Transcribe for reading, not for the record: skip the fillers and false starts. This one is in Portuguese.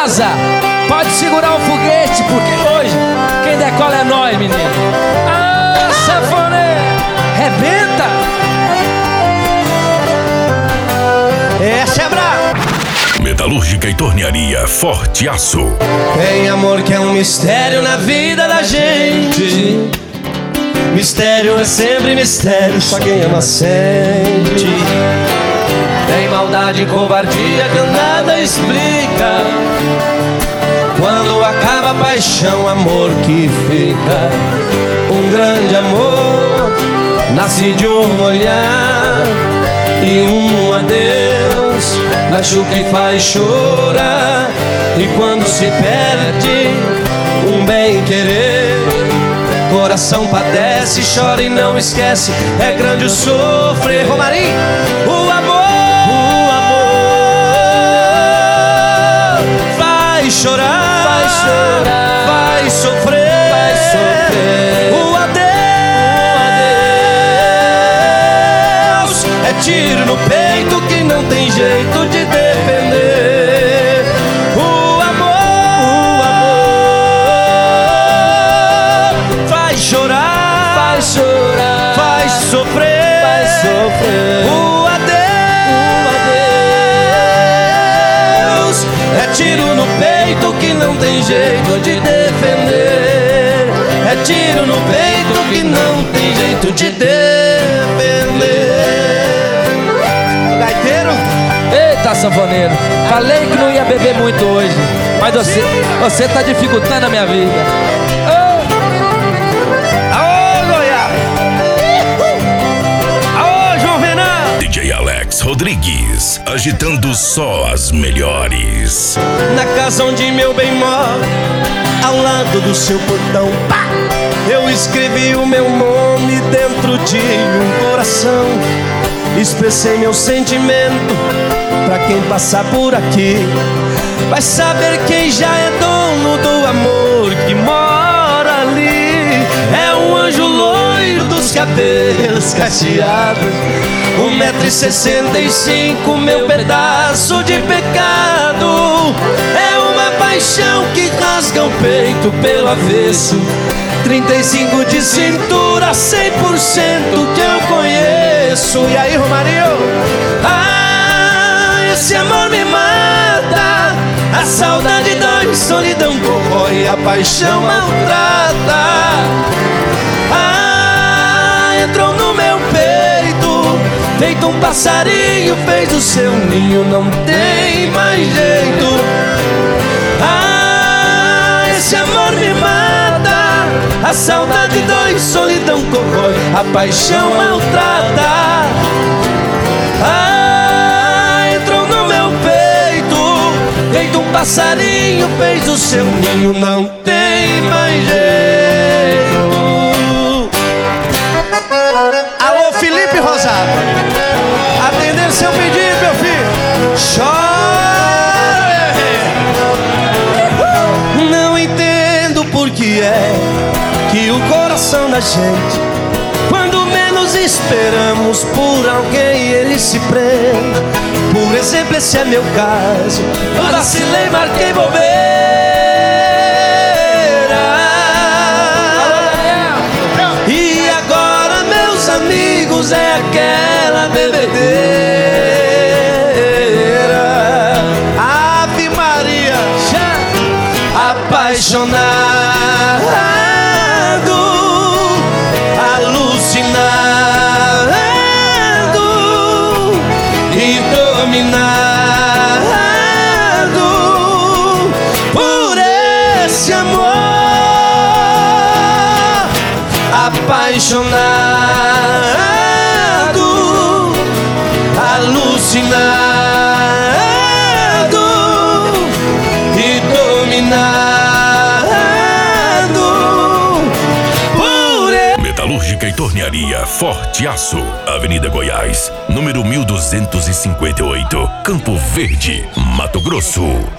casa, pode segurar o foguete, porque hoje quem decola é nós, menino. Ah, sanfoneiro, rebenta. Essa é brava. Metalúrgica e Tornearia Forte Aço. Tem amor que é um mistério na vida da gente. Mistério é sempre mistério, só quem ama sente. Tem maldade e covardia que nada explica. Quando acaba a paixão, amor que fica. Um grande amor nasce de um olhar e um adeus machuca e faz chorar. E quando se perde um bem querer, coração padece, chora e não esquece. É grande o sofrer. Romarinho, o amor vai chorar, vai chorar, vai sofrer, vai sofrer. O adeus é tiro no peito que não tem jeito de defender. O amor vai chorar, vai chorar, vai sofrer, vai sofrer. O adeus é tiro no peito que não tem jeito de defender. É tiro no peito que não tem jeito de defender. Gaiteiro? Eita, sanfoneiro, falei que não ia beber muito hoje, mas você tá dificultando a minha vida. Aô, Goiás! Aô, João Renan! DJ Alex Rodrigues, agitando só as melhores. Na casa onde meu bem mora, ao lado do seu portão, pá! Eu escrevi o meu nome dentro de um coração. Expressei meu sentimento pra quem passar por aqui. Vai saber quem já é dono do amor que mora ali. É um anjo loiro dos cabelos cacheados, 1,65 m, meu pedaço de pecado. É uma paixão que rasga o peito pelo avesso, 35 de cintura, 100% que eu conheço. E aí, Romarinho? Ah, esse amor me mata. A saudade dói, solidão corrói, a paixão maltrata. Ah, entrou no meu peito, feito um passarinho, fez o seu ninho, não tem mais jeito. Ah, esse amor me mata. A saudade dói, solidão corrói, a paixão maltrata. Ah, entrou no meu peito, feito um passarinho, fez o seu ninho, não tem mais jeito. Alô, Felipe Rosado, atender seu pedido, meu filho. Chora. Não entendo por que é que o coração da gente, quando menos esperamos por alguém, ele se prende. Por exemplo, esse é meu caso. Vacilei, marquei bobeira. E agora, meus amigos, é aquela bebedeira. Ave Maria, apaixonado, e dominado por esse amor. Apaixonado, alucinado e dominado por esse. Metalúrgica e Tornearia Forte Aço, Avenida Goiás, número 1258, Campo Verde, Mato Grosso.